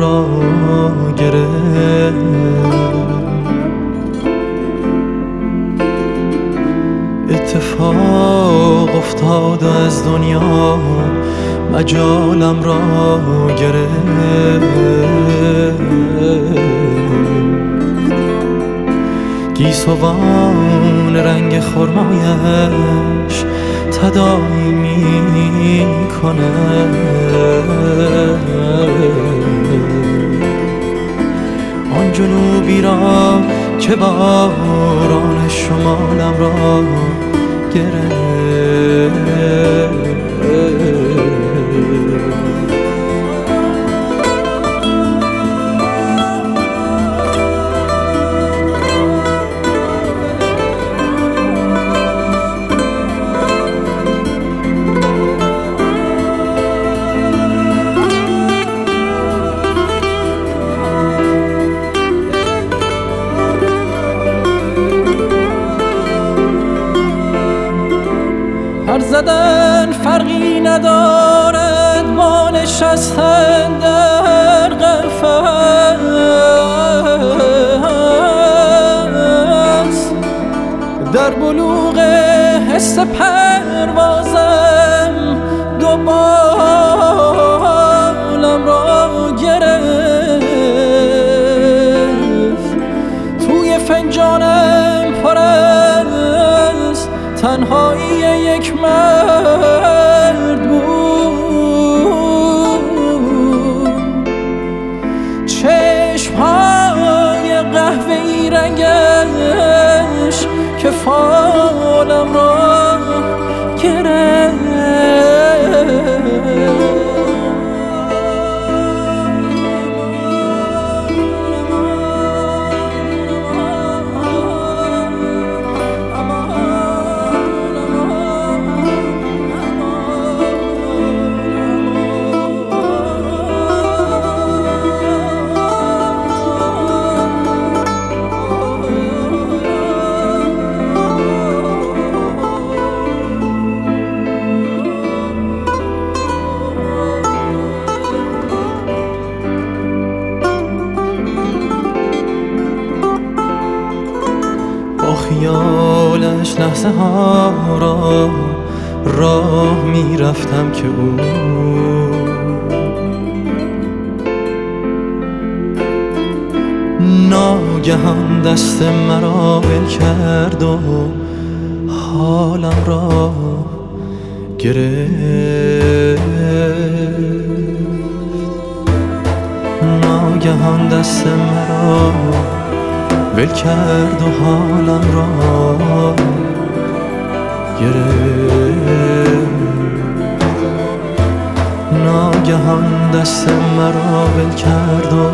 را گرفت. اتفاق افتاد از دنیا مجالم را گرفت. گیسوان رنگ خرمایش تداعی می کند. آن جنوبی را که باران شمالم را گرفت. پر زدن فرقی ندارد با نشستن در قفس. در بلوغ حس پروازم دو بالم را گرفت. توی فنجانم پر از تنهایی یک مرد بود. چشم‌های قهوه‌ای رنگش که فالم را گرفت. خیالش لحظه ها را راه می رفتم که او ناگهان دست مرا ول کرد و حالم را گرفت. ناگهان دست مرا ول کرد و حالم را گرفت. ناگهان دست مرا ول کرد و